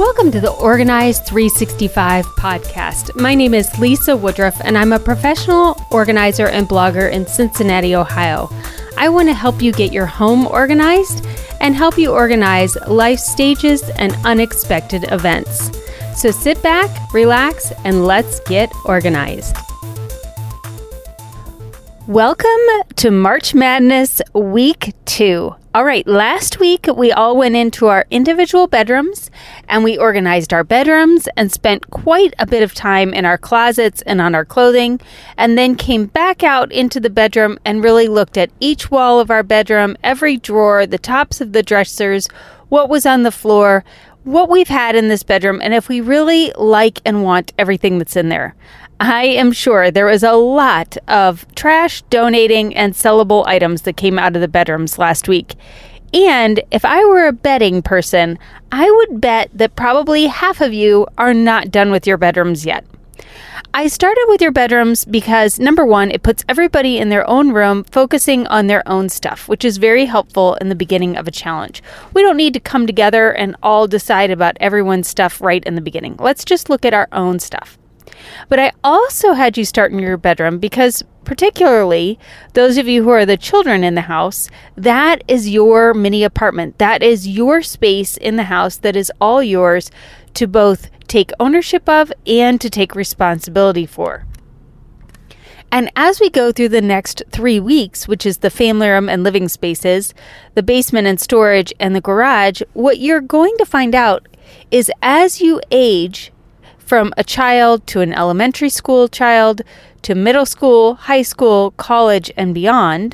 Welcome to the Organized 365 podcast. My name is Lisa Woodruff, and I'm a professional organizer and blogger in Cincinnati, Ohio. I want to help you get your home organized and help you organize life stages and unexpected events. So sit back, relax, and let's get organized. Welcome to March Madness Week 2. All right, last week we all went into our individual bedrooms and we organized our bedrooms and spent quite a bit of time in our closets and on our clothing, and then came back out into the bedroom and really looked at each wall of our bedroom, every drawer, the tops of the dressers, what was on the floor, what we've had in this bedroom, and if we really like and want everything that's in there. I am sure there was a lot of trash, donating, and sellable items that came out of the bedrooms last week. And if I were a betting person, I would bet that probably half of you are not done with your bedrooms yet. I started with your bedrooms because, number one, it puts everybody in their own room focusing on their own stuff, which is very helpful in the beginning of a challenge. We don't need to come together and all decide about everyone's stuff right in the beginning. Let's just look at our own stuff. But I also had you start in your bedroom because, particularly those of you who are the children in the house, that is your mini apartment. That is your space in the house that is all yours to both take ownership of and to take responsibility for. And as we go through the next 3 weeks, which is the family room and living spaces, the basement and storage, and the garage, what you're going to find out is as you age from a child to an elementary school child to middle school, high school, college, and beyond,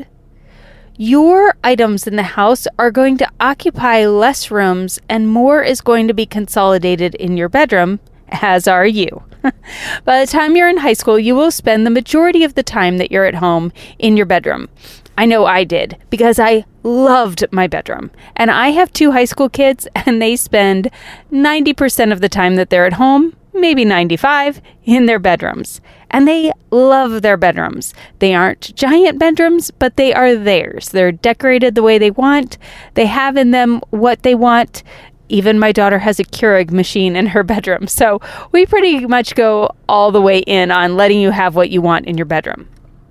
your items in the house are going to occupy less rooms and more is going to be consolidated in your bedroom, as are you. By the time you're in high school, you will spend the majority of the time that you're at home in your bedroom. I know I did because I loved my bedroom. And I have 2 high school kids and they spend 90% of the time that they're at home, maybe 95, in their bedrooms. And they love their bedrooms. They aren't giant bedrooms, but they are theirs. They're decorated the way they want. They have in them what they want. Even my daughter has a Keurig machine in her bedroom. So we pretty much go all the way in on letting you have what you want in your bedroom.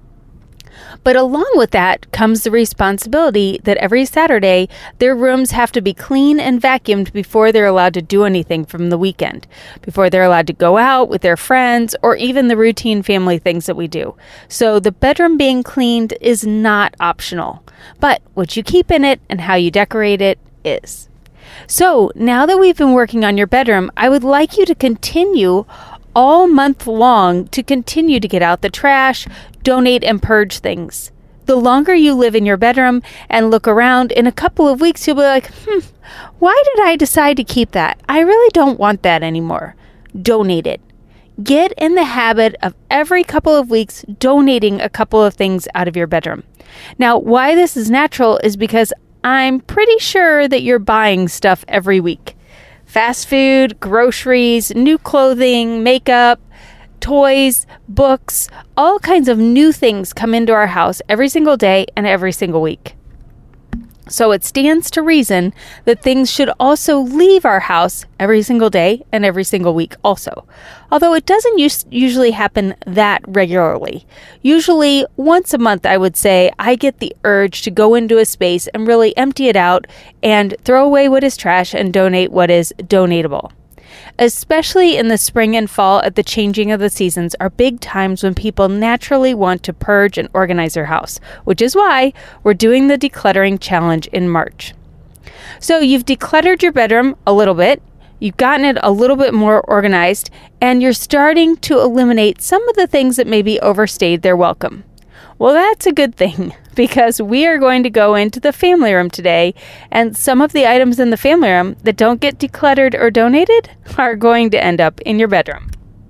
But along with that comes the responsibility that every Saturday, their rooms have to be clean and vacuumed before they're allowed to do anything from the weekend, before they're allowed to go out with their friends, or even the routine family things that we do. So the bedroom being cleaned is not optional, but what you keep in it and how you decorate it is. So now that we've been working on your bedroom, I would like you to continue all month long to continue to get out the trash, donate, and purge things. The longer you live in your bedroom and look around, in a couple of weeks, you'll be like, why did I decide to keep that? I really don't want that anymore. Donate it. Get in the habit of every couple of weeks donating a couple of things out of your bedroom. Now, why this is natural is because I'm pretty sure that you're buying stuff every week. Fast food, groceries, new clothing, makeup, toys, books, all kinds of new things come into our house every single day and every single week. So it stands to reason that things should also leave our house every single day and every single week also. Although it doesn't usually happen that regularly. Usually once a month, I would say, I get the urge to go into a space and really empty it out and throw away what is trash and donate what is donatable. Especially in the spring and fall at the changing of the seasons are big times when people naturally want to purge and organize their house, which is why we're doing the decluttering challenge in March. So you've decluttered your bedroom a little bit, you've gotten it a little bit more organized, and you're starting to eliminate some of the things that maybe overstayed their welcome. Well, that's a good thing because we are going to go into the family room today, and some of the items in the family room that don't get decluttered or donated are going to end up in your bedroom.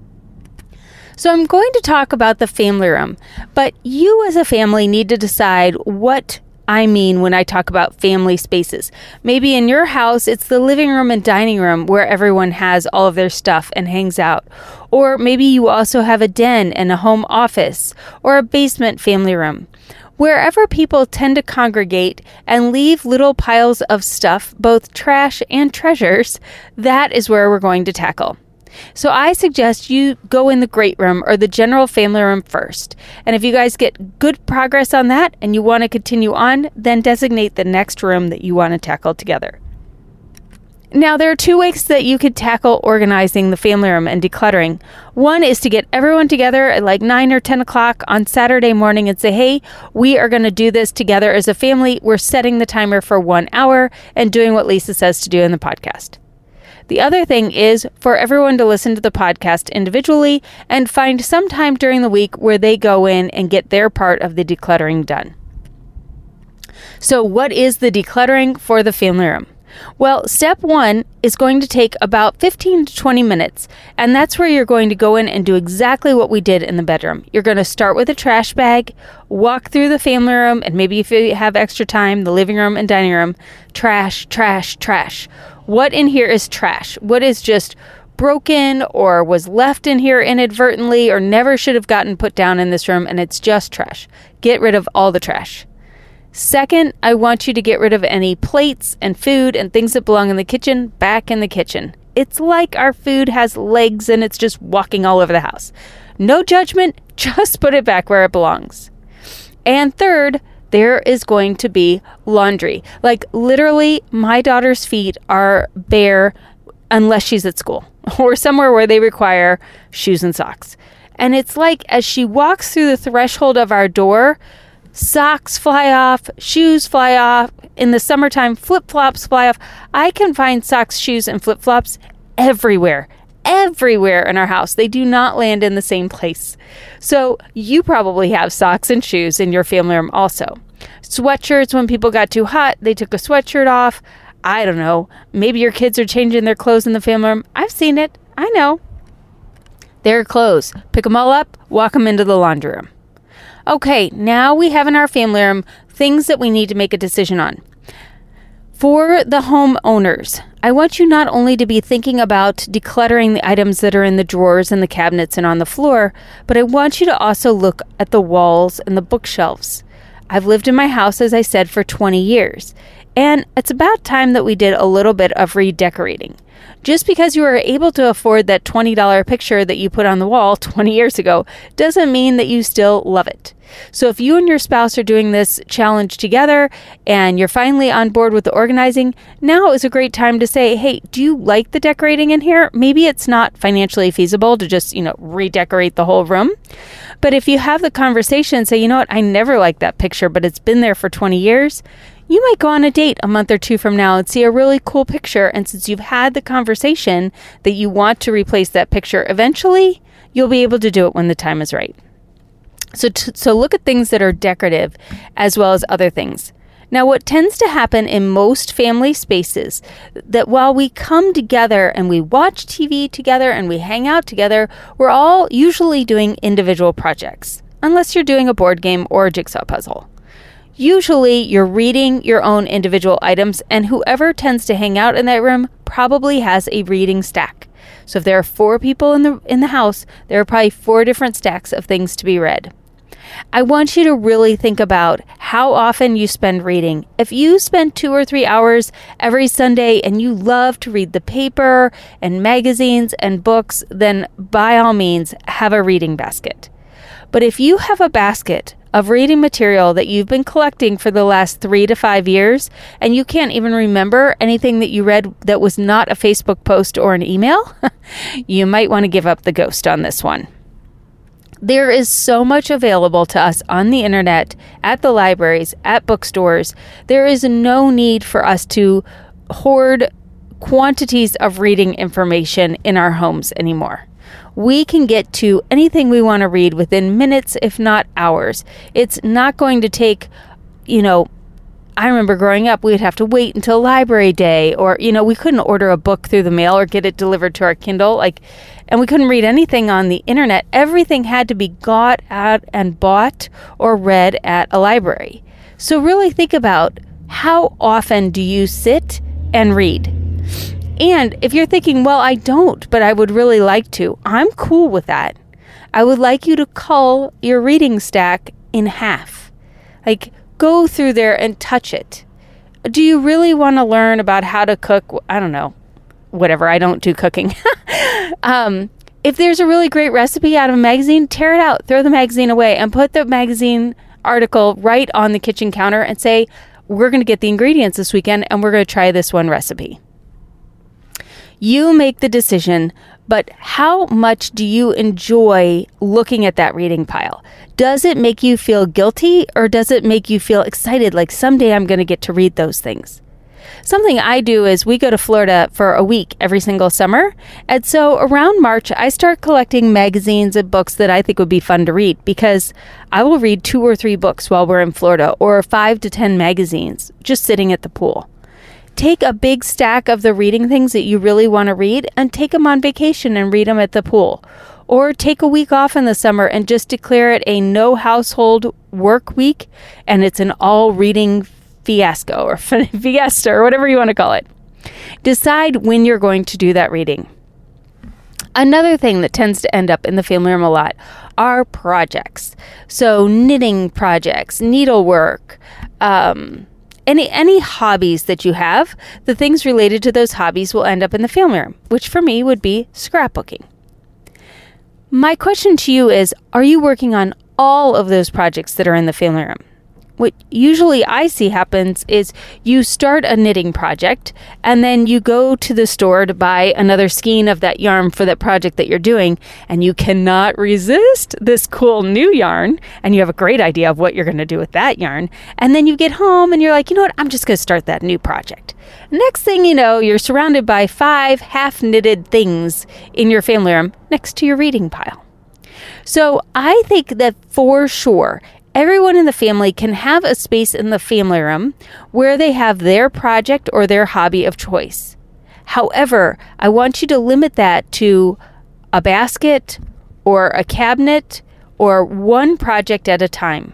So I'm going to talk about the family room, but you as a family need to decide what I mean when I talk about family spaces. Maybe in your house, it's the living room and dining room where everyone has all of their stuff and hangs out. Or maybe you also have a den and a home office or a basement family room. Wherever people tend to congregate and leave little piles of stuff, both trash and treasures, that is where we're going to tackle. So I suggest you go in the great room or the general family room first. And if you guys get good progress on that and you want to continue on, then designate the next room that you want to tackle together. Now, there are 2 ways that you could tackle organizing the family room and decluttering. One is to get everyone together at like 9 or 10 o'clock on Saturday morning and say, hey, we are going to do this together as a family. We're setting the timer for 1 hour and doing what Lisa says to do in the podcast. The other thing is for everyone to listen to the podcast individually and find some time during the week where they go in and get their part of the decluttering done. So what is the decluttering for the family room? Well, step 1 is going to take about 15 to 20 minutes, and that's where you're going to go in and do exactly what we did in the bedroom. You're going to start with a trash bag, walk through the family room, and maybe if you have extra time, the living room and dining room, trash, trash, trash. What in here is trash? What is just broken or was left in here inadvertently or never should have gotten put down in this room, and it's just trash? Get rid of all the trash. Second, I want you to get rid of any plates and food and things that belong in the kitchen back in the kitchen. It's like our food has legs and it's just walking all over the house. No judgment, just put it back where it belongs. And third, there is going to be laundry. Like literally, my daughter's feet are bare unless she's at school or somewhere where they require shoes and socks. And it's like as she walks through the threshold of our door, socks fly off, shoes fly off. In the summertime, flip-flops fly off. I can find socks, shoes, and flip-flops everywhere in our house. They do not land in the same place. So you probably have socks and shoes in your family room also. Sweatshirts, when people got too hot, they took a sweatshirt off. I don't know. Maybe your kids are changing their clothes in the family room. I've seen it. I know. Their clothes. Pick them all up, walk them into the laundry room. Okay, now we have in our family room things that we need to make a decision on. For the homeowners, I want you not only to be thinking about decluttering the items that are in the drawers and the cabinets and on the floor, but I want you to also look at the walls and the bookshelves. I've lived in my house, as I said, for 20 years, and it's about time that we did a little bit of redecorating. Just because you were able to afford that $20 picture that you put on the wall 20 years ago doesn't mean that you still love it. So if you and your spouse are doing this challenge together and you're finally on board with the organizing, now is a great time to say, hey, do you like the decorating in here? Maybe it's not financially feasible to just, redecorate the whole room. But if you have the conversation and say, you know what, I never liked that picture, but it's been there for 20 years, you might go on a date a month or two from now and see a really cool picture. And since you've had the conversation that you want to replace that picture eventually, you'll be able to do it when the time is right. So look at things that are decorative as well as other things. Now, what tends to happen in most family spaces, that while we come together and we watch TV together and we hang out together, we're all usually doing individual projects, unless you're doing a board game or a jigsaw puzzle. Usually, you're reading your own individual items, and whoever tends to hang out in that room probably has a reading stack. So if there are 4 people in the house, there are probably 4 different stacks of things to be read. I want you to really think about how often you spend reading. If you spend 2 or 3 hours every Sunday and you love to read the paper and magazines and books, then by all means, have a reading basket. But if you have a basket of reading material that you've been collecting for the last 3 to 5 years, and you can't even remember anything that you read that was not a Facebook post or an email, you might want to give up the ghost on this one. There is so much available to us on the internet, at the libraries, at bookstores. There is no need for us to hoard quantities of reading information in our homes anymore. We can get to anything we want to read within minutes, if not hours. It's not going to take, I remember growing up, we'd have to wait until library day, or, we couldn't order a book through the mail or get it delivered to our Kindle, and we couldn't read anything on the internet. Everything had to be got out and bought or read at a library. So really think about, how often do you sit and read? And if you're thinking, well, I don't, but I would really like to, I'm cool with that. I would like you to cull your reading stack in half. Like, go through there and touch it. Do you really want to learn about how to cook? I don't know. Whatever. I don't do cooking. If there's a really great recipe out of a magazine, tear it out, throw the magazine away, and put the magazine article right on the kitchen counter and say, we're going to get the ingredients this weekend and we're going to try this one recipe. You make the decision, but how much do you enjoy looking at that reading pile? Does it make you feel guilty, or does it make you feel excited, like someday I'm going to get to read those things? Something I do is we go to Florida for a week every single summer. And so around March, I start collecting magazines and books that I think would be fun to read, because I will read 2 or 3 books while we're in Florida, or 5 to 10 magazines just sitting at the pool. Take a big stack of the reading things that you really want to read and take them on vacation and read them at the pool. Or take a week off in the summer and just declare it a no household work week, and it's an all reading fiasco or fiesta or whatever you want to call it. Decide when you're going to do that reading. Another thing that tends to end up in the family room a lot are projects. So knitting projects, needlework, any hobbies that you have, the things related to those hobbies will end up in the family room, which for me would be scrapbooking. My question to you is, are you working on all of those projects that are in the family room? What usually I see happens is you start a knitting project and then you go to the store to buy another skein of that yarn for that project that you're doing, and you cannot resist this cool new yarn, and you have a great idea of what you're going to do with that yarn. And then you get home and you're like, you know what, I'm just going to start that new project. Next thing you know, you're surrounded by 5 half-knitted things in your family room next to your reading pile. So I think that for sure, everyone in the family can have a space in the family room where they have their project or their hobby of choice. However, I want you to limit that to a basket or a cabinet or one project at a time.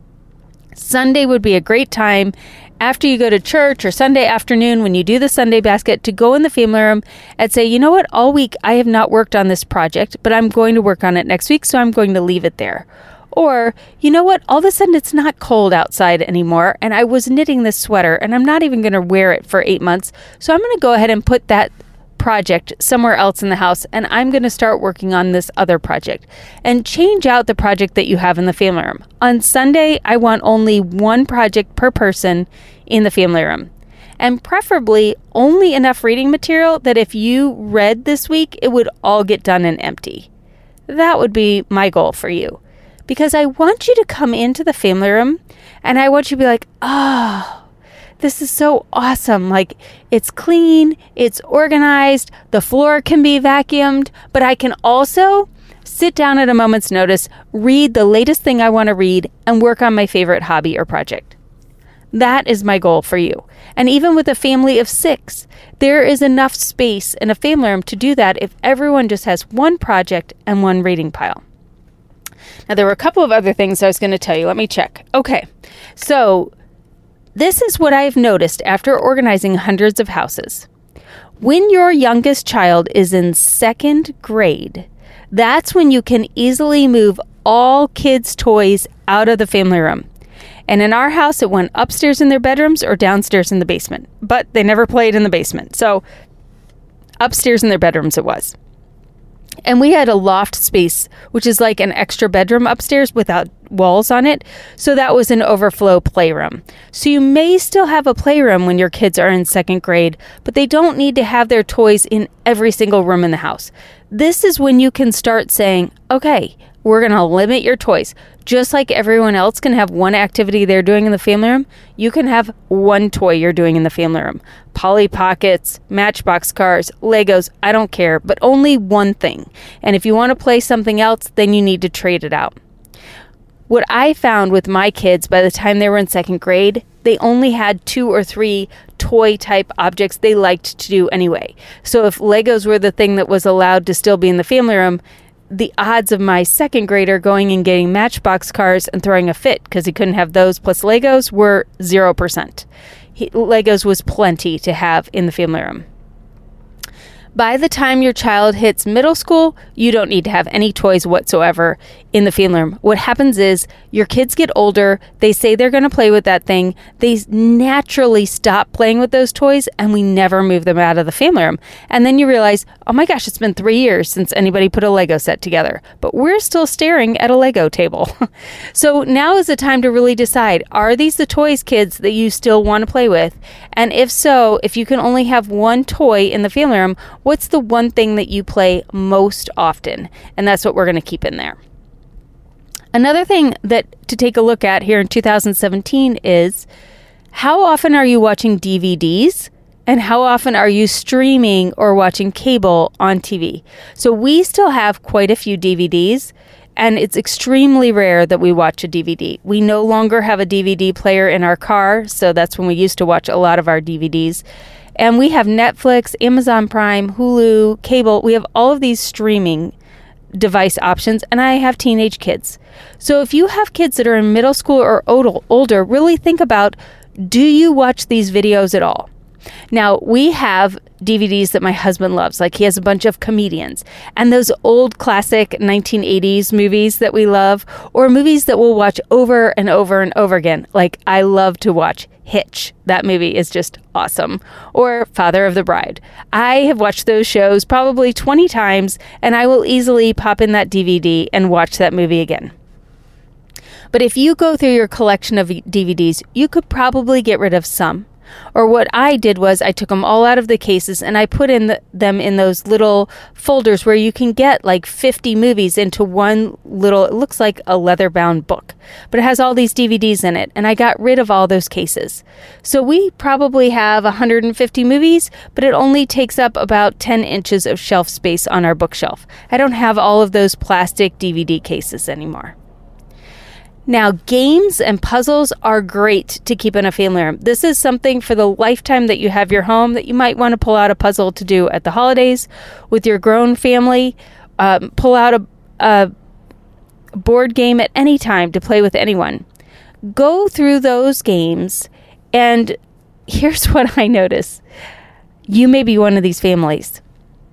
Sunday would be a great time after you go to church, or Sunday afternoon when you do the Sunday basket, to go in the family room and say, you know what, all week I have not worked on this project, but I'm going to work on it next week, so I'm going to leave it there. Or, you know what, all of a sudden it's not cold outside anymore, and I was knitting this sweater, and I'm not even going to wear it for 8 months, so I'm going to go ahead and put that project somewhere else in the house, and I'm going to start working on this other project. And change out the project that you have in the family room. On Sunday, I want only one project per person in the family room. And preferably only enough reading material that if you read this week, it would all get done and empty. That would be my goal for you. Because I want you to come into the family room and I want you to be like, oh, this is so awesome. Like, it's clean, it's organized, the floor can be vacuumed, but I can also sit down at a moment's notice, read the latest thing I want to read, and work on my favorite hobby or project. That is my goal for you. And even with a family of 6, there is enough space in a family room to do that if everyone just has one project and one reading pile. Now, there were a couple of other things I was going to tell you. Let me check. Okay, so this is what I've noticed after organizing hundreds of houses. When your youngest child is in 2nd grade, that's when you can easily move all kids' toys out of the family room. And in our house, it went upstairs in their bedrooms or downstairs in the basement. But they never played in the basement. So upstairs in their bedrooms it was. And we had a loft space, which is like an extra bedroom upstairs without walls on it. So that was an overflow playroom. So you may still have a playroom when your kids are in 2nd grade, but they don't need to have their toys in every single room in the house. This is when you can start saying, okay, we're going to limit your toys. Just like everyone else can have one activity they're doing in the family room, you can have one toy you're doing in the family room. Polly Pockets, Matchbox cars, Legos, I don't care, but only one thing. And if you want to play something else, then you need to trade it out. What I found with my kids, by the time they were in 2nd grade, they only had 2 or 3 toy type objects they liked to do anyway. So if Legos were the thing that was allowed to still be in the family room, the odds of my 2nd grader going and getting Matchbox cars and throwing a fit because he couldn't have those plus Legos were 0%. Legos was plenty to have in the family room. By the time your child hits middle school, you don't need to have any toys whatsoever in the family room. What happens is your kids get older, they say they're going to play with that thing, they naturally stop playing with those toys, and we never move them out of the family room. And then you realize, oh my gosh, it's been 3 years since anybody put a Lego set together, but we're still staring at a Lego table. So now is the time to really decide, are these the toys, kids, that you still want to play with? And if so, if you can only have one toy in the family room, what's the one thing that you play most often? And that's what we're going to keep in there. Another thing that to take a look at here in 2017 is, how often are you watching DVDs? And how often are you streaming or watching cable on TV? So we still have quite a few DVDs, and it's extremely rare that we watch a DVD. We no longer have a DVD player in our car, so that's when we used to watch a lot of our DVDs. And we have Netflix, Amazon Prime, Hulu, cable. We have all of these streaming device options, and I have teenage kids. So if you have kids that are in middle school or older, really think about, do you watch these videos at all? Now, we have DVDs that my husband loves. Like, he has a bunch of comedians and those old classic 1980s movies that we love, or movies that we'll watch over and over and over again. Like, I love to watch Hitch. That movie is just awesome. Or Father of the Bride. I have watched those shows probably 20 times, and I will easily pop in that DVD and watch that movie again. But if you go through your collection of DVDs, you could probably get rid of some. Or what I did was I took them all out of the cases and I put them in those little folders where you can get like 50 movies into one little, it looks like a leather-bound book, but it has all these DVDs in it, and I got rid of all those cases. So we probably have 150 movies, but it only takes up about 10 inches of shelf space on our bookshelf. I don't have all of those plastic DVD cases anymore. Now, games and puzzles are great to keep in a family room. This is something for the lifetime that you have your home that you might want to pull out a puzzle to do at the holidays with your grown family. Pull out a board game at any time to play with anyone. Go through those games, and here's what I notice. You may be one of these families.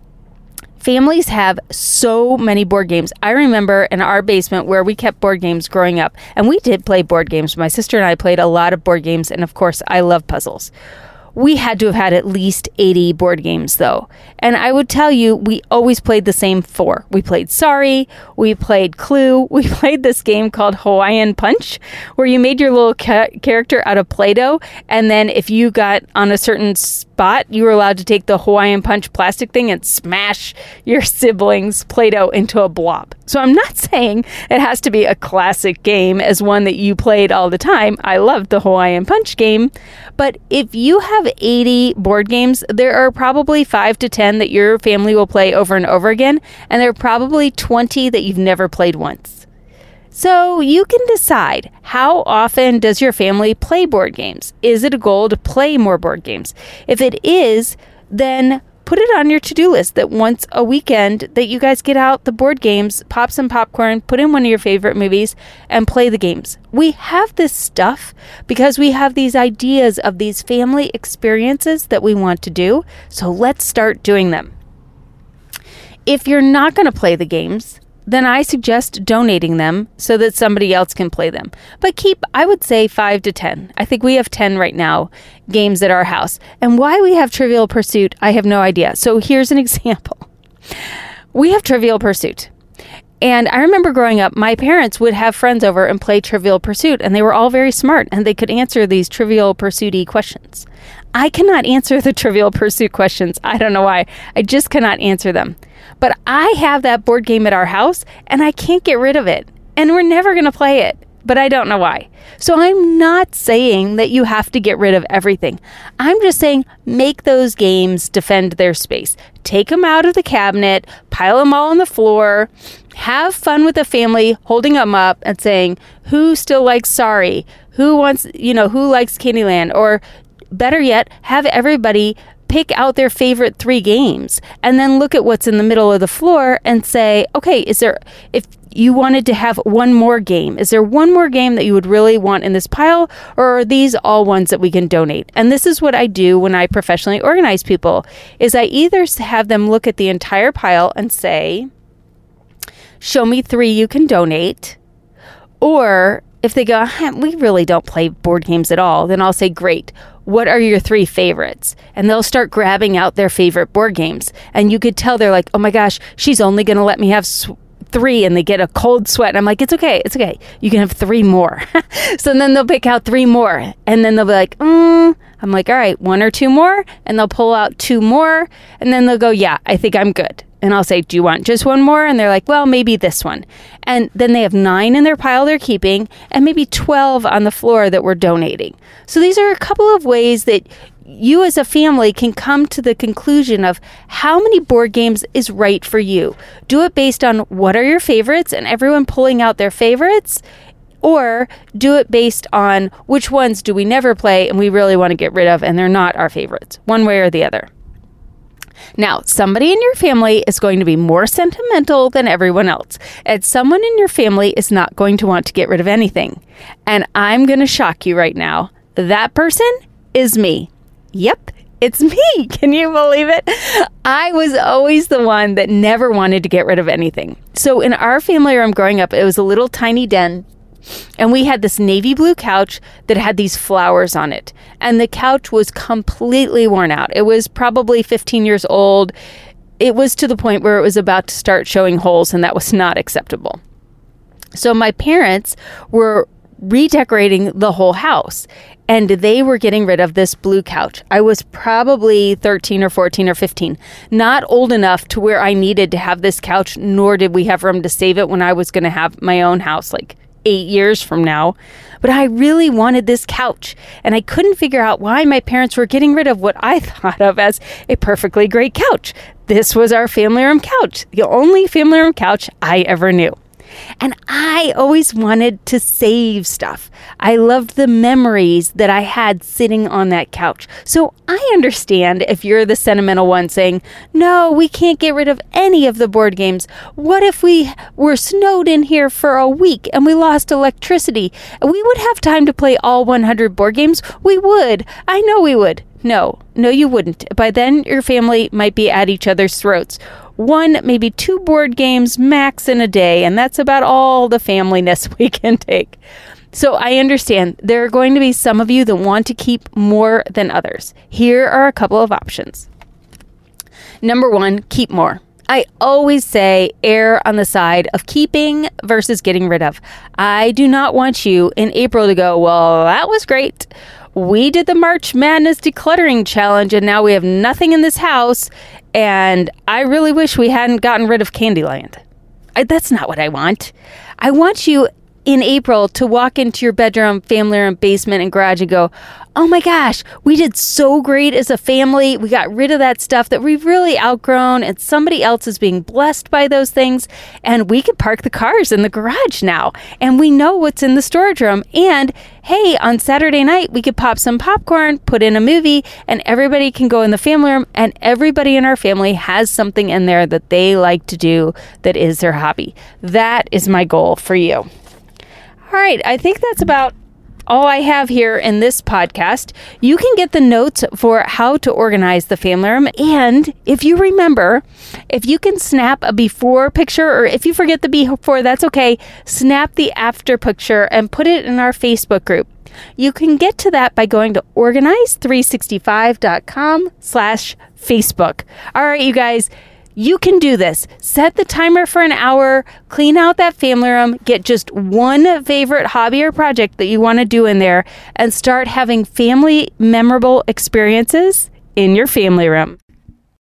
Families have so many board games. I remember in our basement where we kept board games growing up, and we did play board games. My sister and I played a lot of board games, and of course, I love puzzles. We had to have had at least 80 board games, though. And I would tell you, we always played the same 4. We played Sorry, we played Clue, we played this game called Hawaiian Punch, where you made your little character out of Play-Doh, and then if you got on a certain spot, you were allowed to take the Hawaiian Punch plastic thing and smash your siblings' Play-Doh into a blob. So I'm not saying it has to be a classic game as one that you played all the time. I loved the Hawaiian Punch game. But if you have 80 board games, there are probably 5 to 10 that your family will play over and over again. And there are probably 20 that you've never played once. So you can decide, how often does your family play board games? Is it a goal to play more board games? If it is, then put it on your to-do list that once a weekend that you guys get out the board games, pop some popcorn, put in one of your favorite movies, and play the games. We have this stuff because we have these ideas of these family experiences that we want to do. So let's start doing them. If you're not going to play the games, then I suggest donating them so that somebody else can play them. But keep, I would say, 5 to 10. I think we have 10 right now, games at our house. And why we have Trivial Pursuit, I have no idea. So here's an example. We have Trivial Pursuit. And I remember growing up, my parents would have friends over and play Trivial Pursuit, and they were all very smart, and they could answer these Trivial Pursuit-y questions. I cannot answer the Trivial Pursuit questions. I don't know why. I just cannot answer them. But I have that board game at our house, and I can't get rid of it. And we're never going to play it. But I don't know why. So I'm not saying that you have to get rid of everything. I'm just saying make those games defend their space. Take them out of the cabinet, pile them all on the floor, have fun with the family, holding them up and saying, who still likes Sorry? Who wants, who likes Candyland? Or better yet, have everybody pick out their favorite 3 games and then look at what's in the middle of the floor and say, okay, if you wanted to have one more game. Is there one more game that you would really want in this pile, or are these all ones that we can donate? And this is what I do when I professionally organize people, is I either have them look at the entire pile and say, show me 3 you can donate, or if they go, we really don't play board games at all, then I'll say, great, what are your 3 favorites? And they'll start grabbing out their favorite board games. And you could tell they're like, oh my gosh, she's only going to let me have 3, and they get a cold sweat. And I'm like, it's okay. You can have 3 more. So then they'll pick out 3 more. And then they'll be like, I'm like, all right, 1 or 2 more. And they'll pull out 2 more. And then they'll go, yeah, I think I'm good. And I'll say, do you want just 1 more? And they're like, well, maybe this one. And then they have 9 in their pile they're keeping, and maybe 12 on the floor that we're donating. So these are a couple of ways that you as a family can come to the conclusion of how many board games is right for you. Do it based on what are your favorites and everyone pulling out their favorites, or do it based on which ones do we never play and we really want to get rid of and they're not our favorites, one way or the other. Now, somebody in your family is going to be more sentimental than everyone else, and someone in your family is not going to want to get rid of anything. And I'm going to shock you right now. That person is me. Yep, it's me. Can you believe it? I was always the one that never wanted to get rid of anything. So in our family room growing up, it was a little tiny den. And we had this navy blue couch that had these flowers on it. And the couch was completely worn out. It was probably 15 years old. It was to the point where it was about to start showing holes, and that was not acceptable. So my parents were redecorating the whole house, and they were getting rid of this blue couch. I was probably 13 or 14 or 15, not old enough to where I needed to have this couch, nor did we have room to save it when I was going to have my own house, like 8 years from now. But I really wanted this couch, and I couldn't figure out why my parents were getting rid of what I thought of as a perfectly great couch. This was our family room couch, the only family room couch I ever knew. And I always wanted to save stuff. I loved the memories that I had sitting on that couch. So I understand if you're the sentimental one saying, no, we can't get rid of any of the board games. What if we were snowed in here for a week and we lost electricity? We would have time to play all 100 board games. We would. I know we would. No, you wouldn't. By then, your family might be at each other's throats. 1, maybe 2 board games max in a day, and that's about all the familyness we can take. So I understand there are going to be some of you that want to keep more than others. Here are a couple of options. Number 1, keep more. I always say err on the side of keeping versus getting rid of. I do not want you in April to go, well, that was great. We did the March Madness decluttering challenge, and now we have nothing in this house, and I really wish we hadn't gotten rid of Candyland. That's not what I want. I want you in April to walk into your bedroom, family room, basement, and garage and go, oh my gosh, we did so great as a family. We got rid of that stuff that we've really outgrown, and somebody else is being blessed by those things. And we can park the cars in the garage now, and we know what's in the storage room. And hey, on Saturday night, we could pop some popcorn, put in a movie, and everybody can go in the family room, and everybody in our family has something in there that they like to do that is their hobby. That is my goal for you. All right, I think that's about all I have here in this podcast. You can get the notes for how to organize the family room. And if you remember, if you can snap a before picture, or if you forget the before, that's okay. Snap the after picture and put it in our Facebook group. You can get to that by going to organize365.com/Facebook. All right, you guys. You can do this. Set the timer for an hour, clean out that family room, get just one favorite hobby or project that you want to do in there, and start having family memorable experiences in your family room.